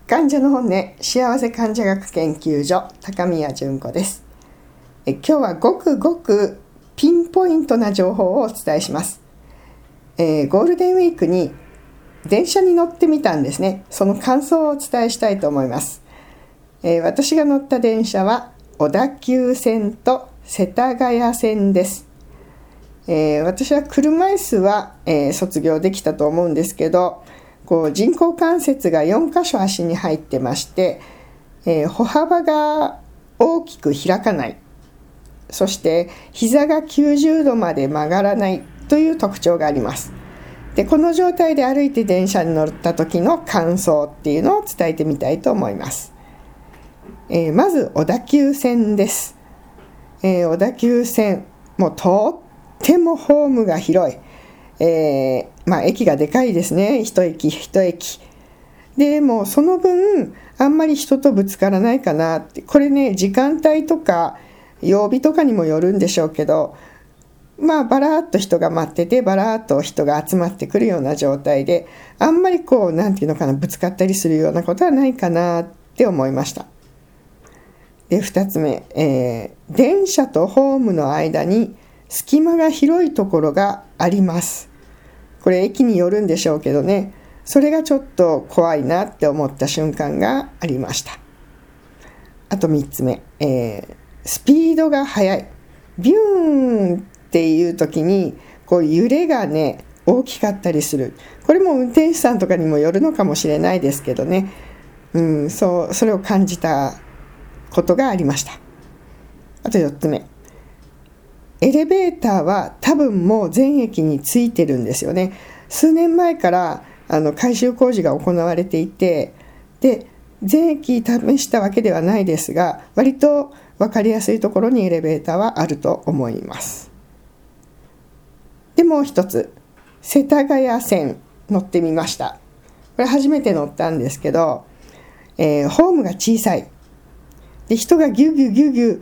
患者の本音、幸せ患者学研究所、高宮純子です。今日はごくごくピンポイントな情報をお伝えします。ゴールデンウィークに電車に乗ってみたんですね。その感想をお伝えしたいと思います。私が乗った電車は小田急線と世田谷線です。私は車椅子は、卒業できたと思うんですけど、人工関節が4箇所足に入ってまして、歩幅が大きく開かない、そして膝が90度まで曲がらないという特徴があります。で、この状態で歩いて電車に乗った時の感想っていうのを伝えてみたいと思います。まず小田急線です。小田急線、もうとってもホームが広い。駅がでかいですね。一駅一駅でもうその分あんまり人とぶつからないかなって。これね、時間帯とか曜日とかにもよるんでしょうけど、バラーっと人が待ってて、バラーっと人が集まってくるような状態で、あんまりなんていうのかな、ぶつかったりするようなことはないかなって思いました。で、2つ目、電車とホームの間に隙間が広いところがあります。これ駅によるんでしょうけどね、それがちょっと怖いなって思った瞬間がありました。あと3つ目、スピードが速い。ビューンっていう時に揺れがね、大きかったりする。これも運転手さんとかにもよるのかもしれないですけどね、それを感じたことがありました。あと4つ目、エレベーターは多分もう全駅についてるんですよね。数年前から改修工事が行われていて、で全駅試したわけではないですが、割と分かりやすいところにエレベーターはあると思います。でもう一つ、世田谷線乗ってみました。これ初めて乗ったんですけど、ホームが小さい。で、人がギュギュギュギュ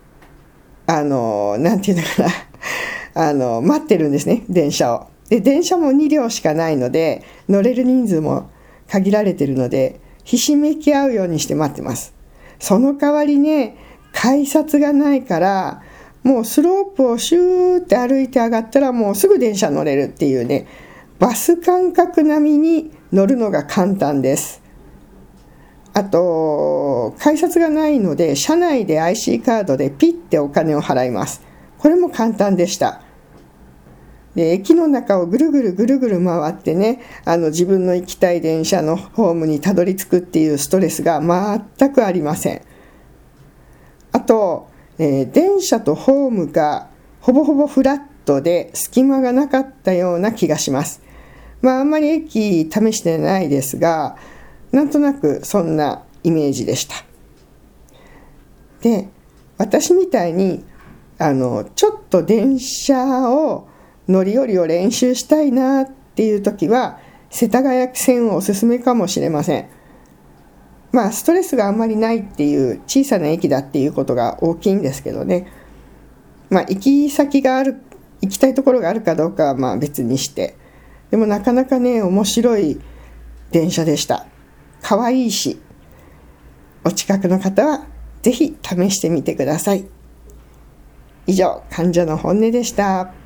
なんていうのかな待ってるんですね、電車を。で、電車も2両しかないので、乗れる人数も限られてるので、ひしめき合うようにして待ってます。その代わりね、改札がないから、もうスロープをシューって歩いて上がったらもうすぐ電車乗れるっていうね、バス感覚並みに乗るのが簡単です。あと、改札がないので、車内で IC カードでピッてお金を払います。これも簡単でした。で、駅の中をぐるぐるぐるぐる回ってね、自分の行きたい電車のホームにたどり着くっていうストレスが全くありません。あと、電車とホームがほぼほぼフラットで隙間がなかったような気がします。あんまり駅試してないですが、なんとなくそんなイメージでした。で、私みたいにちょっと電車を乗り降りを練習したいなっていう時は、世田谷線をおすすめかもしれません。ストレスがあんまりないっていう小さな駅だっていうことが大きいんですけどね。行き先がある、行きたいところがあるかどうかは別にして、でもなかなかね、面白い電車でした。可愛いし、お近くの方はぜひ試してみてください。以上、患者の本音でした。